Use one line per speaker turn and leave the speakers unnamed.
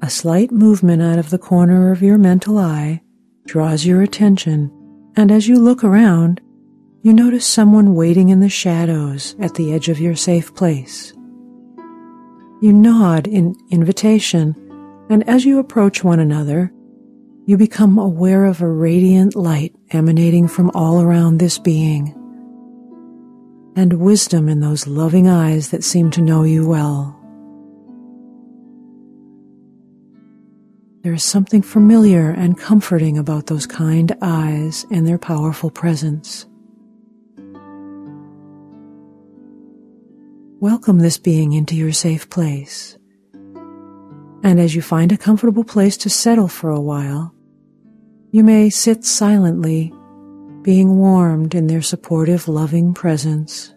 A slight movement out of the corner of your mental eye draws your attention, and as you look around, you notice someone waiting in the shadows at the edge of your safe place. You nod in invitation, and as you approach one another, you become aware of a radiant light emanating from all around this being, and wisdom in those loving eyes that seem to know you well. There is something familiar and comforting about those kind eyes and their powerful presence. Welcome this being into your safe place, and as you find a comfortable place to settle for a while, you may sit silently, being warmed in their supportive, loving presence.